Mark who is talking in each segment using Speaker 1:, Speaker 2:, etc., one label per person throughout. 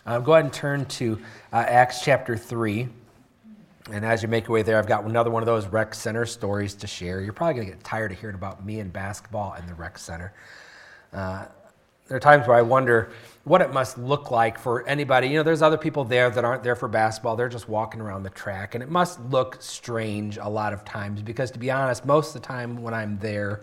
Speaker 1: Go ahead and turn to Acts chapter 3. And as you make your way there, I've got another one of those rec center stories to share. You're probably going to get tired of hearing about me and basketball and the rec center. There are times where I wonder what it must look like for anybody. You know, there's other people there that aren't there for basketball. They're just walking around the track. And it must look strange a lot of times because, to be honest, most of the time when I'm there,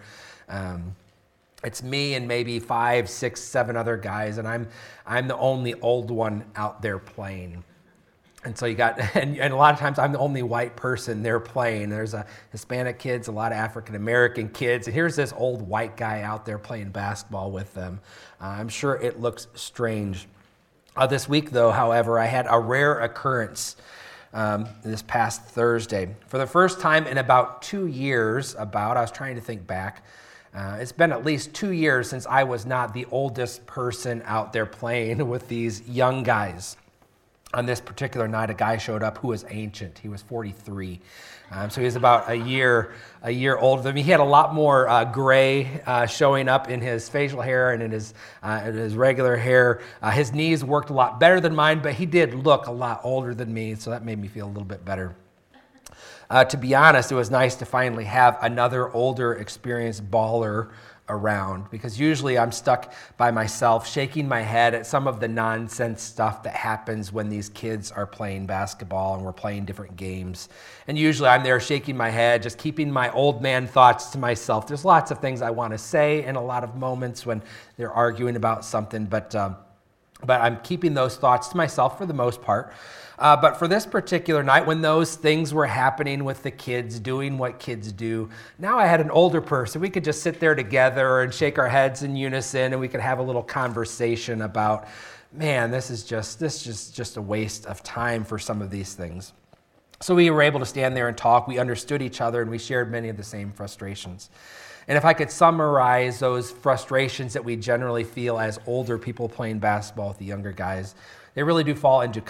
Speaker 1: it's me and maybe 5, 6, 7 other guys, and I'm the only old one out there playing. And so you got, and a lot of times I'm the only white person there playing. There's a Hispanic kids, a lot of African American kids, and here's this old white guy out there playing basketball with them. I'm sure it looks strange. This week, though, however, I had a rare occurrence this past Thursday. For the first time in about 2 years, I was trying to think back. It's been at least 2 years since I was not the oldest person out there playing with these young guys. On this particular night, a guy showed up who was ancient. He was 43. So he was about a year older than me. He had a lot more gray showing up in his facial hair and in his regular hair. His knees worked a lot better than mine, but he did look a lot older than me, so that made me feel a little bit better. To be honest, it was nice to finally have another older, experienced baller around, because usually I'm stuck by myself shaking my head at some of the nonsense stuff that happens when these kids are playing basketball and we're playing different games. And usually I'm there shaking my head, just keeping my old man thoughts to myself. There's lots of things I want to say in a lot of moments when they're arguing about something, but I'm keeping those thoughts to myself for the most part. But for this particular night, when those things were happening with the kids, doing what kids do, now I had an older person. We could just sit there together and shake our heads in unison, and we could have a little conversation about, man, this is just a waste of time for some of these things. So we were able to stand there and talk. We understood each other, and we shared many of the same frustrations. And if I could summarize those frustrations that we generally feel as older people playing basketball with the younger guys, they really do fall into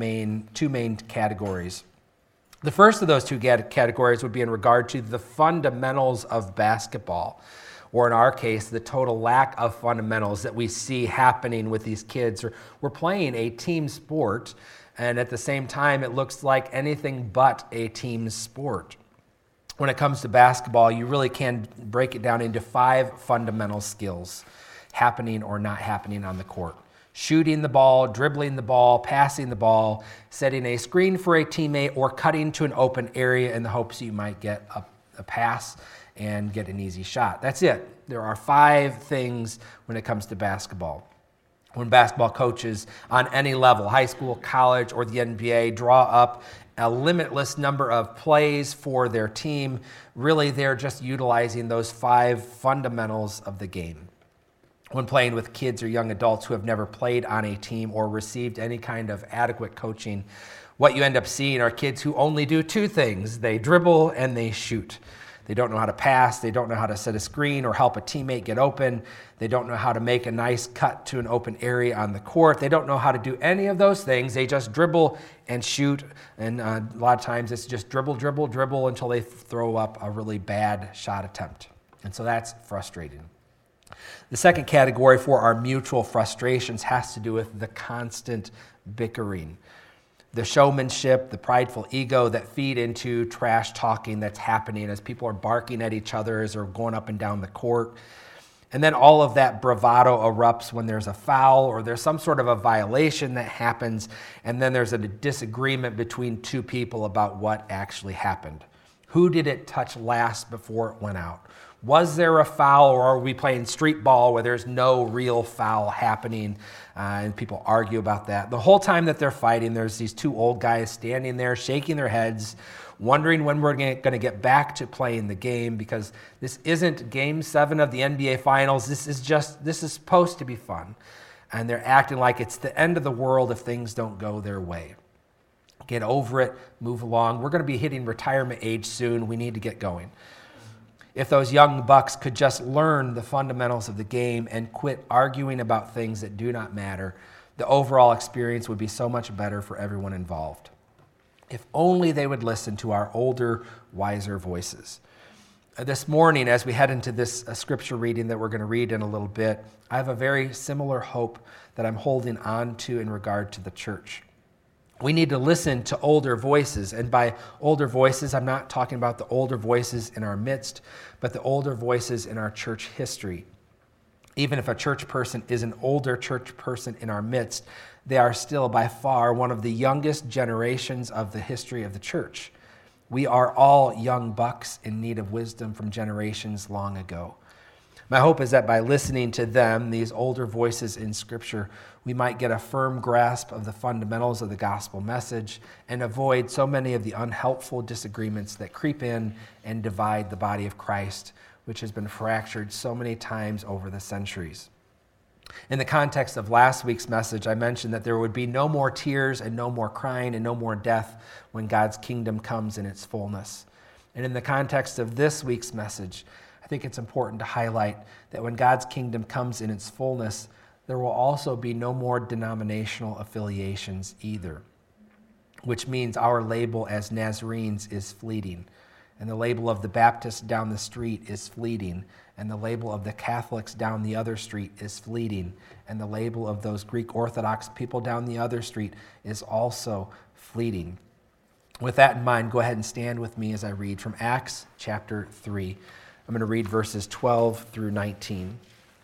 Speaker 1: two main categories. The first of those two categories would be in regard to the fundamentals of basketball, or in our case, the total lack of fundamentals that we see happening with these kids. We're playing a team sport, and at the same time, it looks like anything but a team sport. When it comes to basketball, you really can break it down into 5 fundamental skills, happening or not happening on the court. Shooting the ball, dribbling the ball, passing the ball, setting a screen for a teammate, or cutting to an open area in the hopes you might get a pass and get an easy shot. That's it. There are 5 things when it comes to basketball. When basketball coaches on any level, high school, college, or the NBA, draw up a limitless number of plays for their team, really they're just utilizing those 5 fundamentals of the game. When playing with kids or young adults who have never played on a team or received any kind of adequate coaching, what you end up seeing are kids who only do 2 things. They dribble and they shoot. They don't know how to pass. They don't know how to set a screen or help a teammate get open. They don't know how to make a nice cut to an open area on the court. They don't know how to do any of those things. They just dribble and shoot. And a lot of times it's just dribble, dribble, dribble until they throw up a really bad shot attempt. And so that's frustrating. The second category for our mutual frustrations has to do with the constant bickering. The showmanship, the prideful ego that feed into trash talking that's happening as people are barking at each other as they're going up and down the court. And then all of that bravado erupts when there's a foul or there's some sort of a violation that happens, and then there's a disagreement between 2 people about what actually happened. Who did it touch last before it went out? Was there a foul, or are we playing street ball where there's no real foul happening? And people argue about that. The whole time that they're fighting, there's these 2 old guys standing there shaking their heads, wondering when we're going to get back to playing the game, because this isn't Game 7 of the NBA Finals. This is supposed to be fun. And they're acting like it's the end of the world if things don't go their way. Get over it, move along. We're going to be hitting retirement age soon. We need to get going. If those young bucks could just learn the fundamentals of the game and quit arguing about things that do not matter, the overall experience would be so much better for everyone involved. If only they would listen to our older, wiser voices. This morning, as we head into this scripture reading that we're going to read in a little bit, I have a very similar hope that I'm holding on to in regard to the church. We need to listen to older voices, and by older voices, I'm not talking about the older voices in our midst, but the older voices in our church history. Even if a church person is an older church person in our midst, they are still by far one of the youngest generations of the history of the church. We are all young bucks in need of wisdom from generations long ago. My hope is that by listening to them, these older voices in Scripture, we might get a firm grasp of the fundamentals of the gospel message and avoid so many of the unhelpful disagreements that creep in and divide the body of Christ, which has been fractured so many times over the centuries. In the context of last week's message, I mentioned that there would be no more tears and no more crying and no more death when God's kingdom comes in its fullness. And in the context of this week's message, I think it's important to highlight that when God's kingdom comes in its fullness, there will also be no more denominational affiliations either, which means our label as Nazarenes is fleeting, and the label of the Baptists down the street is fleeting, and the label of the Catholics down the other street is fleeting, and the label of those Greek Orthodox people down the other street is also fleeting. With that in mind, go ahead and stand with me as I read from Acts chapter 3. I'm going to read verses 12 through 19.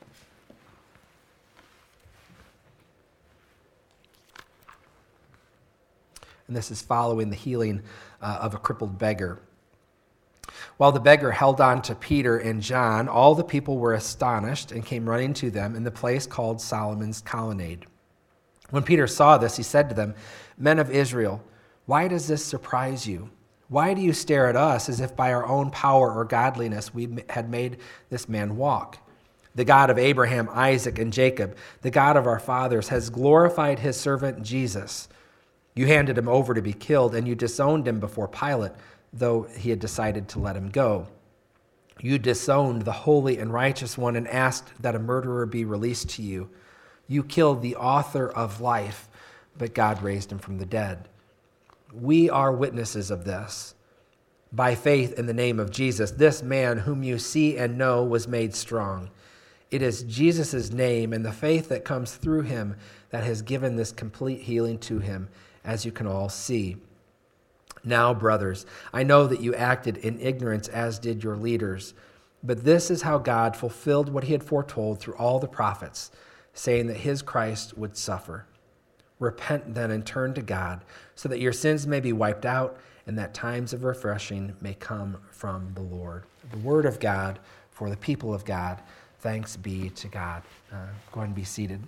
Speaker 1: And this is following the healing of a crippled beggar. While the beggar held on to Peter and John, all the people were astonished and came running to them in the place called Solomon's Colonnade. When Peter saw this, he said to them, "Men of Israel, why does this surprise you? Why do you stare at us as if by our own power or godliness we had made this man walk? The God of Abraham, Isaac, and Jacob, the God of our fathers, has glorified his servant Jesus. You handed him over to be killed, and you disowned him before Pilate, though he had decided to let him go. You disowned the holy and righteous one and asked that a murderer be released to you. You killed the author of life, but God raised him from the dead. We are witnesses of this. By faith in the name of Jesus, this man whom you see and know was made strong. It is Jesus' name and the faith that comes through him that has given this complete healing to him, as you can all see. Now, brothers, I know that you acted in ignorance, as did your leaders. But this is how God fulfilled what he had foretold through all the prophets, saying that his Christ would suffer. Repent then and turn to God, so that your sins may be wiped out and that times of refreshing may come from the Lord." The word of God for the people of God. Thanks be to God. Go ahead and be seated.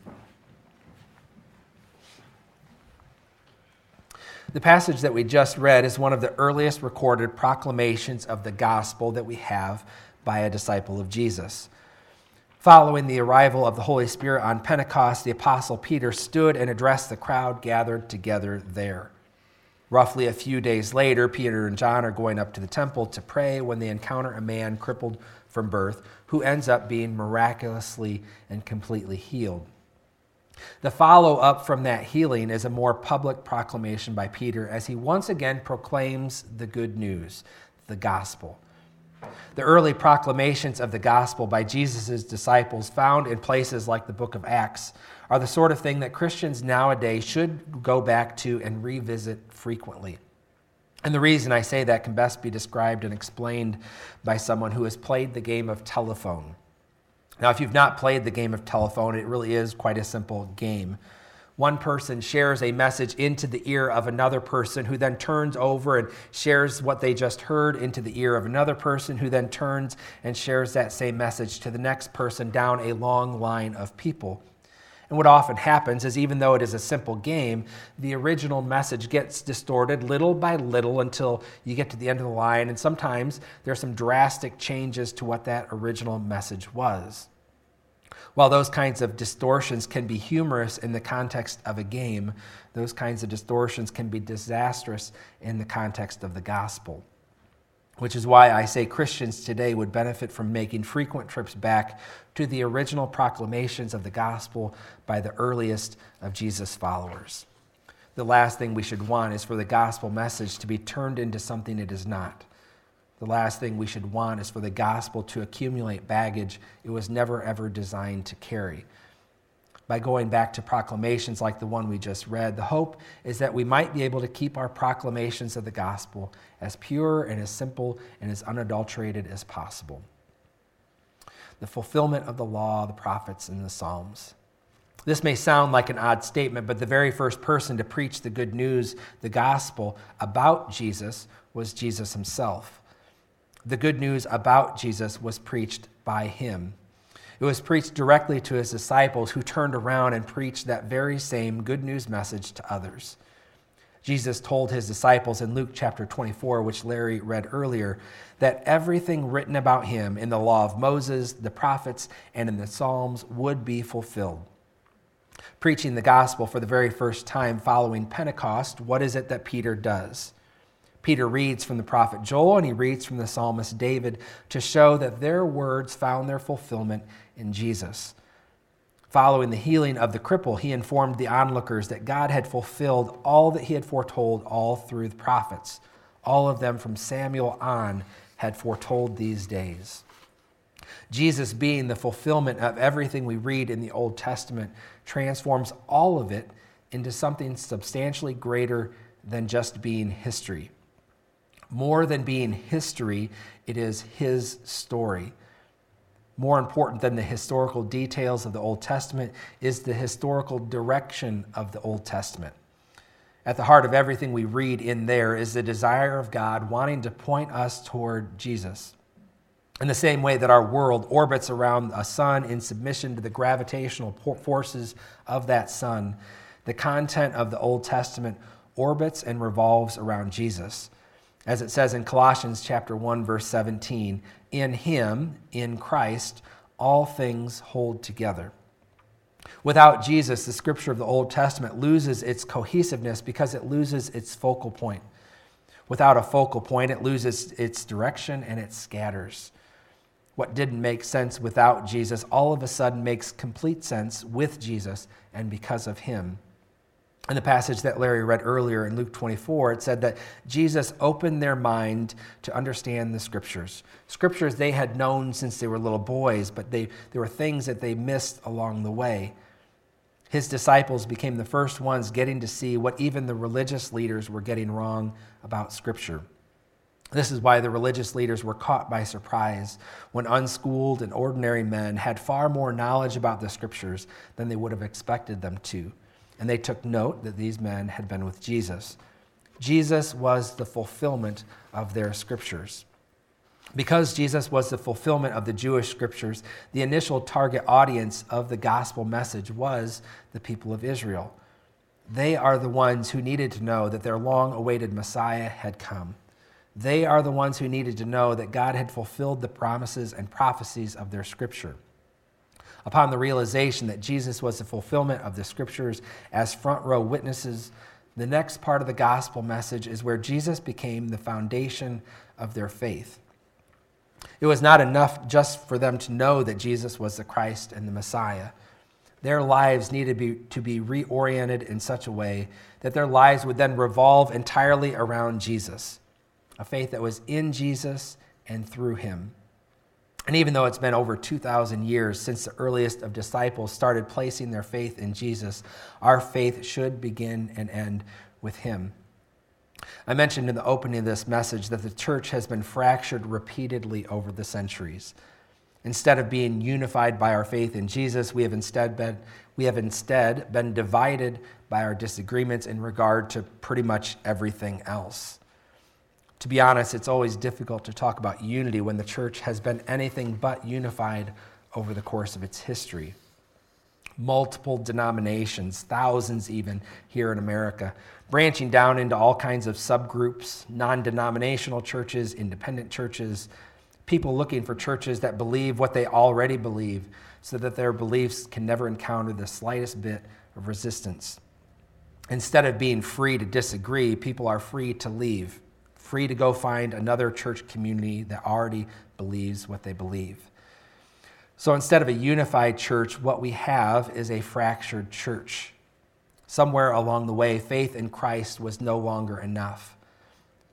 Speaker 1: The passage that we just read is one of the earliest recorded proclamations of the gospel that we have by a disciple of Jesus. Following the arrival of the Holy Spirit on Pentecost, the Apostle Peter stood and addressed the crowd gathered together there. Roughly a few days later, Peter and John are going up to the temple to pray when they encounter a man crippled from birth who ends up being miraculously and completely healed. The follow-up from that healing is a more public proclamation by Peter as he once again proclaims the good news, the gospel. The early proclamations of the gospel by Jesus' disciples found in places like the book of Acts are the sort of thing that Christians nowadays should go back to and revisit frequently. And the reason I say that can best be described and explained by someone who has played the game of telephone. Now, if you've not played the game of telephone, it really is quite a simple game. One person shares a message into the ear of another person who then turns over and shares what they just heard into the ear of another person who then turns and shares that same message to the next person down a long line of people. And what often happens is, even though it is a simple game, the original message gets distorted little by little until you get to the end of the line, and sometimes there are some drastic changes to what that original message was. While those kinds of distortions can be humorous in the context of a game, those kinds of distortions can be disastrous in the context of the gospel. Which is why I say Christians today would benefit from making frequent trips back to the original proclamations of the gospel by the earliest of Jesus' followers. The last thing we should want is for the gospel message to be turned into something it is not. The last thing we should want is for the gospel to accumulate baggage it was never ever designed to carry. By going back to proclamations like the one we just read, the hope is that we might be able to keep our proclamations of the gospel as pure and as simple and as unadulterated as possible. The fulfillment of the law, the prophets, and the Psalms. This may sound like an odd statement, but the very first person to preach the good news, the gospel, about Jesus was Jesus himself. The good news about Jesus was preached by him. It was preached directly to his disciples, who turned around and preached that very same good news message to others. Jesus told his disciples in Luke chapter 24, which Larry read earlier, that everything written about him in the law of Moses, the prophets, and in the Psalms would be fulfilled. Preaching the gospel for the very first time following Pentecost, what is it that Peter does? Peter reads from the prophet Joel and he reads from the psalmist David to show that their words found their fulfillment in Jesus. Following the healing of the cripple, he informed the onlookers that God had fulfilled all that he had foretold all through the prophets. All of them from Samuel on had foretold these days. Jesus, being the fulfillment of everything we read in the Old Testament, transforms all of it into something substantially greater than just being history. More than being history, it is his story. More important than the historical details of the Old Testament is the historical direction of the Old Testament. At the heart of everything we read in there is the desire of God wanting to point us toward Jesus. In the same way that our world orbits around a sun in submission to the gravitational forces of that sun, the content of the Old Testament orbits and revolves around Jesus. As it says in Colossians chapter 1, verse 17, in him, in Christ, all things hold together. Without Jesus, the scripture of the Old Testament loses its cohesiveness because it loses its focal point. Without a focal point, it loses its direction and it scatters. What didn't make sense without Jesus all of a sudden makes complete sense with Jesus and because of him. In the passage that Larry read earlier in Luke 24, it said that Jesus opened their mind to understand the scriptures. Scriptures they had known since they were little boys, but there were things that they missed along the way. His disciples became the first ones getting to see what even the religious leaders were getting wrong about Scripture. This is why the religious leaders were caught by surprise when unschooled and ordinary men had far more knowledge about the Scriptures than they would have expected them to. And they took note that these men had been with Jesus. Jesus was the fulfillment of their Scriptures. Because Jesus was the fulfillment of the Jewish Scriptures, the initial target audience of the gospel message was the people of Israel. They are the ones who needed to know that their long-awaited Messiah had come. They are the ones who needed to know that God had fulfilled the promises and prophecies of their Scripture. Upon the realization that Jesus was the fulfillment of the Scriptures as front-row witnesses, the next part of the gospel message is where Jesus became the foundation of their faith. It was not enough just for them to know that Jesus was the Christ and the Messiah. Their lives needed to be reoriented in such a way that their lives would then revolve entirely around Jesus, a faith that was in Jesus and through him. And even though it's been over 2,000 years since the earliest of disciples started placing their faith in Jesus, our faith should begin and end with him. I mentioned in the opening of this message that the church has been fractured repeatedly over the centuries. Instead of being unified by our faith in Jesus, we have instead been divided by our disagreements in regard to pretty much everything else. To be honest, it's always difficult to talk about unity when the church has been anything but unified over the course of its history. Multiple denominations, thousands even here in America, branching down into all kinds of subgroups, non-denominational churches, independent churches, people looking for churches that believe what they already believe so that their beliefs can never encounter the slightest bit of resistance. Instead of being free to disagree, people are free to leave, free to go find another church community that already believes what they believe. So instead of a unified church, what we have is a fractured church. Somewhere along the way, faith in Christ was no longer enough.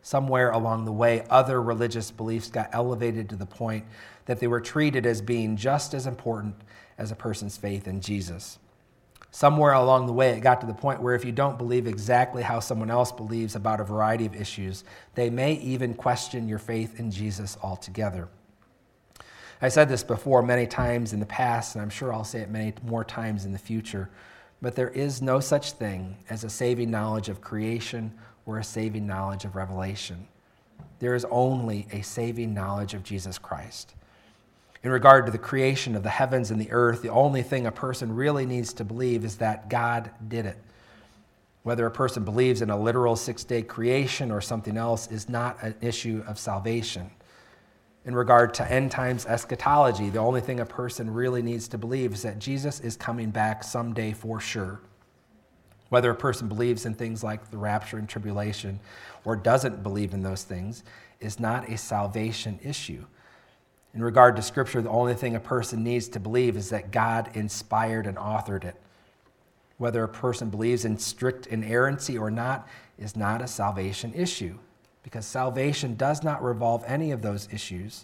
Speaker 1: Somewhere along the way, other religious beliefs got elevated to the point that they were treated as being just as important as a person's faith in Jesus. Somewhere along the way, it got to the point where if you don't believe exactly how someone else believes about a variety of issues, they may even question your faith in Jesus altogether. I said this before many times in the past, and I'm sure I'll say it many more times in the future, but there is no such thing as a saving knowledge of creation or a saving knowledge of revelation. There is only a saving knowledge of Jesus Christ. In regard to the creation of the heavens and the earth, the only thing a person really needs to believe is that God did it. Whether a person believes in a literal 6-day creation or something else is not an issue of salvation. In regard to end times eschatology, the only thing a person really needs to believe is that Jesus is coming back someday for sure. Whether a person believes in things like the rapture and tribulation or doesn't believe in those things is not a salvation issue. In regard to Scripture, the only thing a person needs to believe is that God inspired and authored it. Whether a person believes in strict inerrancy or not is not a salvation issue, because salvation does not revolve around any of those issues.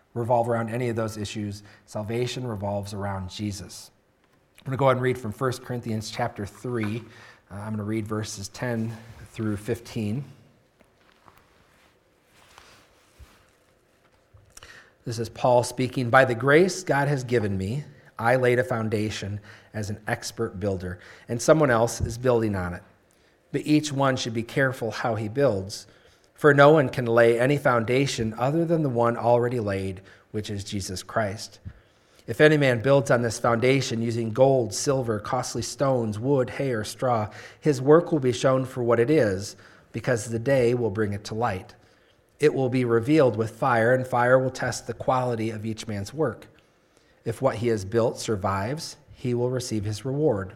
Speaker 1: Salvation revolves around Jesus. I'm going to go ahead and read from 1 Corinthians chapter 3. I'm going to read verses 10 through 15. This is Paul speaking. By the grace God has given me, I laid a foundation as an expert builder, and someone else is building on it. But each one should be careful how he builds, for no one can lay any foundation other than the one already laid, which is Jesus Christ. If any man builds on this foundation using gold, silver, costly stones, wood, hay, or straw, his work will be shown for what it is, because the day will bring it to light. It will be revealed with fire, and fire will test the quality of each man's work. If what he has built survives, he will receive his reward.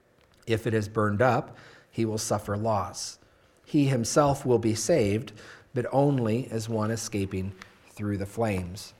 Speaker 1: If it is burned up, he will suffer loss. He himself will be saved, but only as one escaping through the flames.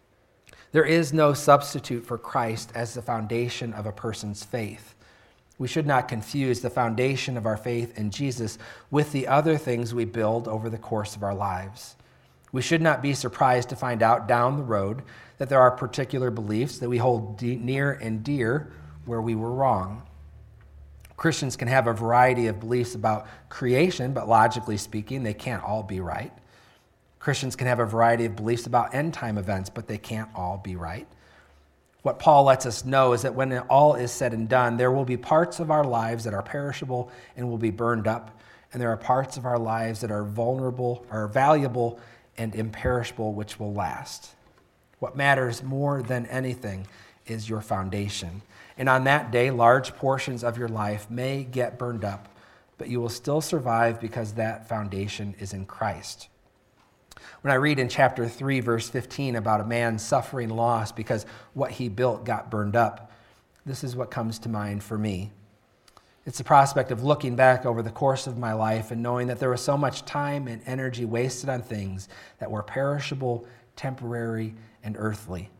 Speaker 1: There is no substitute for Christ as the foundation of a person's faith. We should not confuse the foundation of our faith in Jesus with the other things we build over the course of our lives. We should not be surprised to find out down the road that there are particular beliefs that we hold near and dear where we were wrong. Christians can have a variety of beliefs about creation, but logically speaking, they can't all be right. Christians can have a variety of beliefs about end-time events, but they can't all be right. What Paul lets us know is that when all is said and done, there will be parts of our lives that are perishable and will be burned up, and there are parts of our lives that are vulnerable, are valuable, and imperishable, which will last. What matters more than anything is your foundation. And on that day, large portions of your life may get burned up, but you will still survive because that foundation is in Christ. When I read in chapter 3, verse 15 about a man suffering loss because what he built got burned up, this is what comes to mind for me. It's the prospect of looking back over the course of my life and knowing that there was so much time and energy wasted on things that were perishable, temporary, and earthly.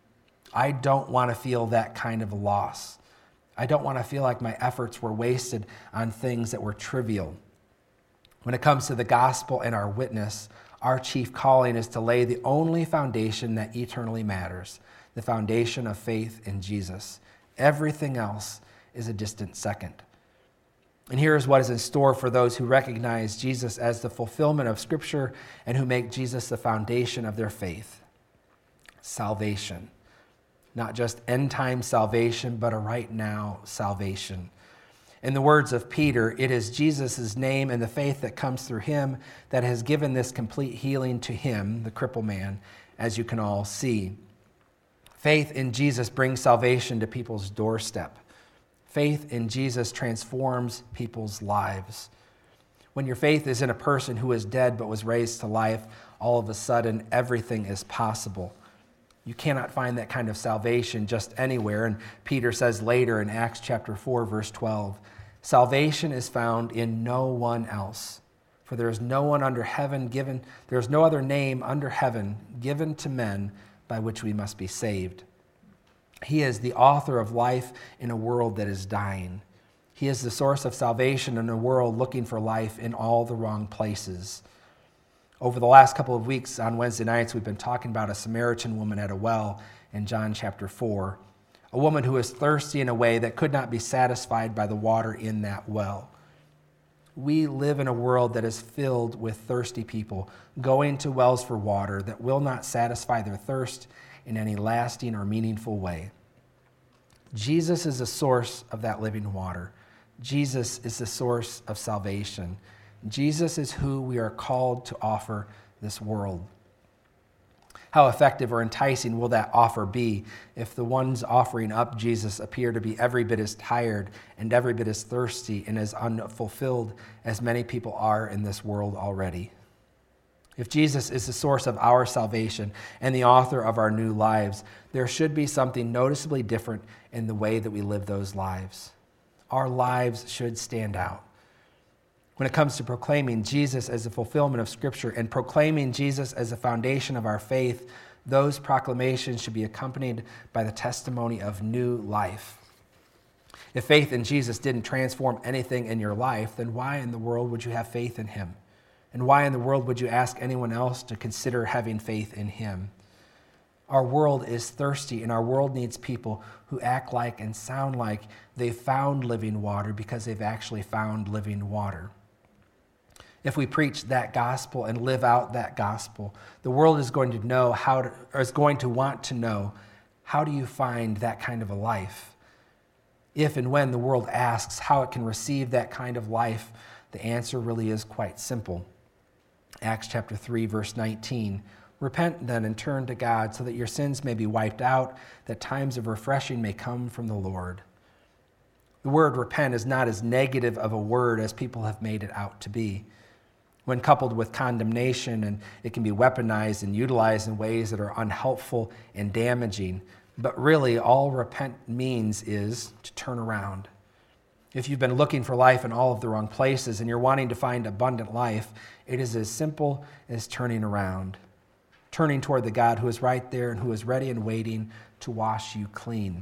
Speaker 1: I don't want to feel that kind of loss. I don't want to feel like my efforts were wasted on things that were trivial. When it comes to the gospel and our witness, our chief calling is to lay the only foundation that eternally matters, the foundation of faith in Jesus. Everything else is a distant second. And here is what is in store for those who recognize Jesus as the fulfillment of Scripture and who make Jesus the foundation of their faith. Salvation. Not just end-time salvation, but a right-now salvation. In the words of Peter, it is Jesus' name and the faith that comes through him that has given this complete healing to him, the crippled man, as you can all see. Faith in Jesus brings salvation to people's doorstep. Faith in Jesus transforms people's lives. When your faith is in a person who is dead but was raised to life, all of a sudden everything is possible. You cannot find that kind of salvation just anywhere. And Peter says later in Acts chapter 4, verse 12, salvation is found in no one else. For there is no one under heaven given, there is no other name under heaven given to men by which we must be saved. He is the author of life in a world that is dying. He is the source of salvation in a world looking for life in all the wrong places. Over the last couple of weeks on Wednesday nights, we've been talking about a Samaritan woman at a well in John chapter 4, a woman who was thirsty in a way that could not be satisfied by the water in that well. We live in a world that is filled with thirsty people going to wells for water that will not satisfy their thirst in any lasting or meaningful way. Jesus is the source of that living water. Jesus is the source of salvation. Jesus is who we are called to offer this world. How effective or enticing will that offer be if the ones offering up Jesus appear to be every bit as tired and every bit as thirsty and as unfulfilled as many people are in this world already? If Jesus is the source of our salvation and the author of our new lives, there should be something noticeably different in the way that we live those lives. Our lives should stand out. When it comes to proclaiming Jesus as the fulfillment of Scripture and proclaiming Jesus as the foundation of our faith, those proclamations should be accompanied by the testimony of new life. If faith in Jesus didn't transform anything in your life, then why in the world would you have faith in him? And why in the world would you ask anyone else to consider having faith in him? Our world is thirsty, and our world needs people who act like and sound like they've found living water because they've actually found living water. If we preach that gospel and live out that gospel, the world is going to know is going to want to know, how do you find that kind of a life? If and when the world asks how it can receive that kind of life, the answer really is quite simple. Acts chapter 3, verse 19. Repent then and turn to God so that your sins may be wiped out, that times of refreshing may come from the Lord. The word repent is not as negative of a word as people have made it out to be. When coupled with condemnation, and it can be weaponized and utilized in ways that are unhelpful and damaging. But really, all repent means is to turn around. If you've been looking for life in all of the wrong places and you're wanting to find abundant life, it is as simple as turning around. Turning toward the God who is right there and who is ready and waiting to wash you clean.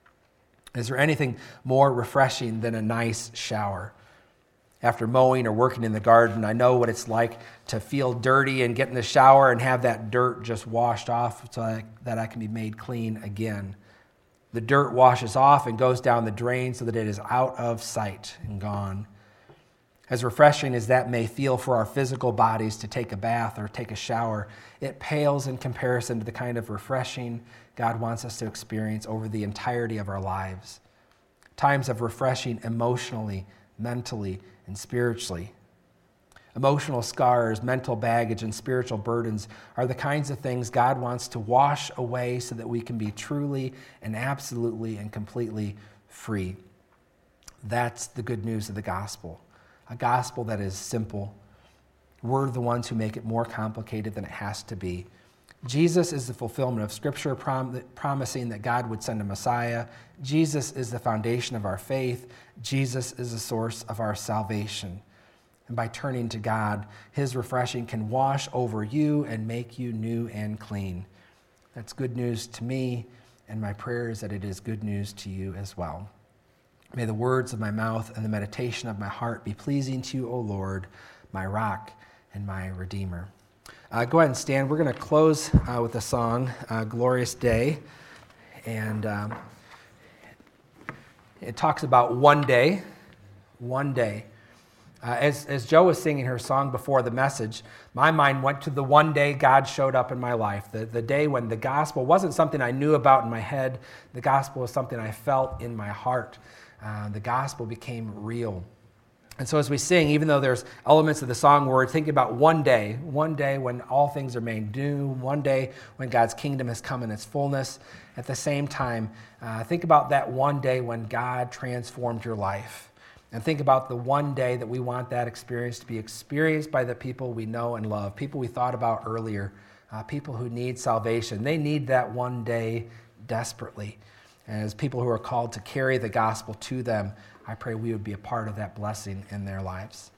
Speaker 1: Is there anything more refreshing than a nice shower? After mowing or working in the garden, I know what it's like to feel dirty and get in the shower and have that dirt just washed off so that I can be made clean again. The dirt washes off and goes down the drain so that it is out of sight and gone. As refreshing as that may feel for our physical bodies to take a bath or take a shower, it pales in comparison to the kind of refreshing God wants us to experience over the entirety of our lives. Times of refreshing emotionally, mentally, and spiritually. Emotional scars, mental baggage, and spiritual burdens are the kinds of things God wants to wash away so that we can be truly and absolutely and completely free. That's the good news of the gospel. A gospel that is simple. We're the ones who make it more complicated than it has to be. Jesus is the fulfillment of Scripture promising that God would send a Messiah. Jesus is the foundation of our faith. Jesus is the source of our salvation. And by turning to God, his refreshing can wash over you and make you new and clean. That's good news to me, and my prayer is that it is good news to you as well. May the words of my mouth and the meditation of my heart be pleasing to you, O Lord, my rock and my redeemer. Go ahead and stand. We're going to close with a song, Glorious Day. And it talks about one day. As Joe was singing her song before the message, my mind went to the one day God showed up in my life, the day when the gospel wasn't something I knew about in my head. The gospel was something I felt in my heart. The gospel became real. And so as we sing, even though there's elements of the song where we're thinking about one day when all things are made new, one day when God's kingdom has come in its fullness, at the same time, think about that one day when God transformed your life. And think about the one day that we want that experience to be experienced by the people we know and love, people we thought about earlier, people who need salvation. They need that one day desperately. And as people who are called to carry the gospel to them, I pray we would be a part of that blessing in their lives.